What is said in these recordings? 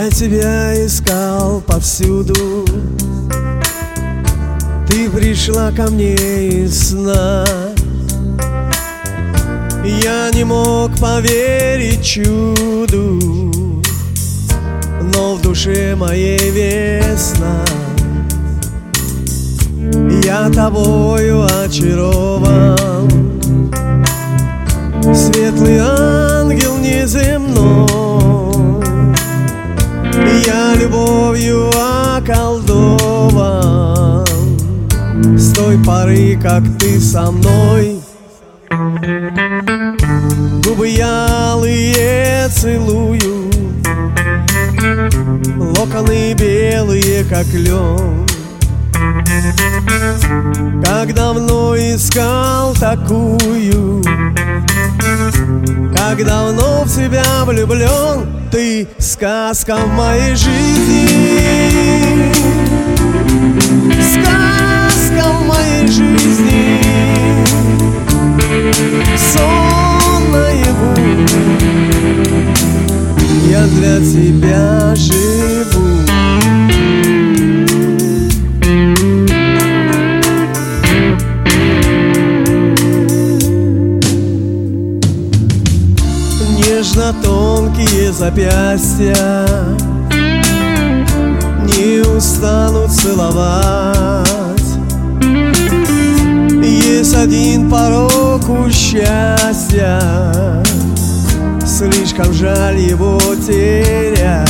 Я тебя искал повсюду, ты пришла ко мне из сна. Я не мог поверить чуду, но в душе моей весна. Я тобою очарован, светлый ангел неземной. Я любовью околдован с той поры, как ты со мной. Губы ялые целую, локоны белые, как лен. Как давно искал такую, как давно в тебя влюблен. Ты сказка в моей жизни, сказка в моей жизни, сон наяву. Я для тебя живу. Нежно-тонкие запястья не устанут целовать. Есть один порог у счастья, слишком жаль его терять.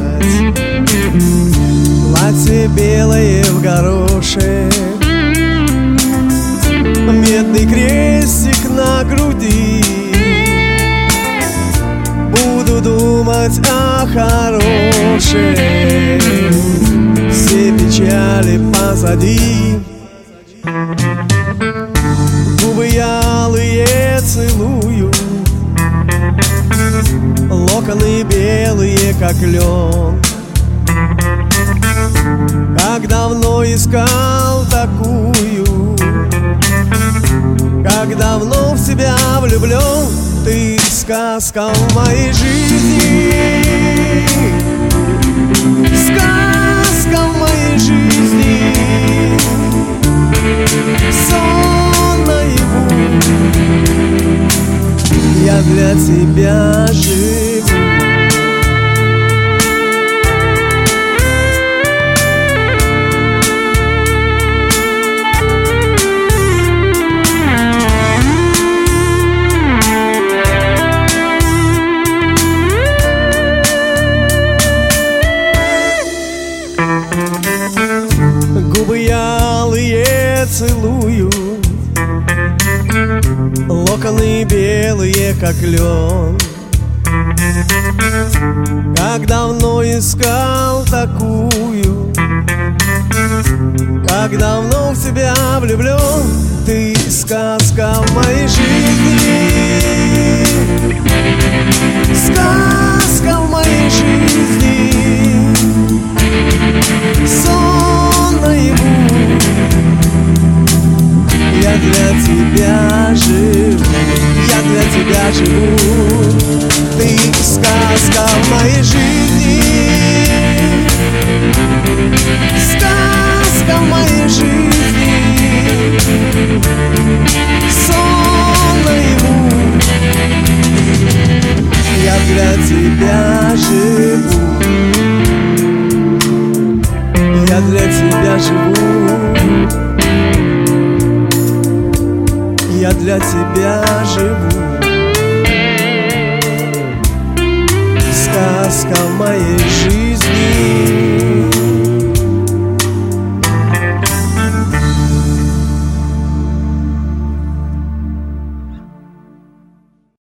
Платье белое в горошек, медный крестик на груди. Буду думать о хорошем, все печали позади. Губы ялые целую, локоны белые, как лен. Как давно искал такую, как давно в тебя влюблен. Ты сказка в моей жизни, сказка в моей жизни, сон наяву. Я для тебя живу. Губы ялые целую, локоны белые, как лен. Как давно искал такую, как давно в тебя влюблен. Ты сказка в моей жизни, сказка в моей жизни, сон наяву. Я для тебя живу, я для тебя живу. Ты сказка в моей жизни, сказка в моей жизни, сон наяву. Я для тебя живу, я для тебя живу. Я для тебя живу. Сказка в моей жизни.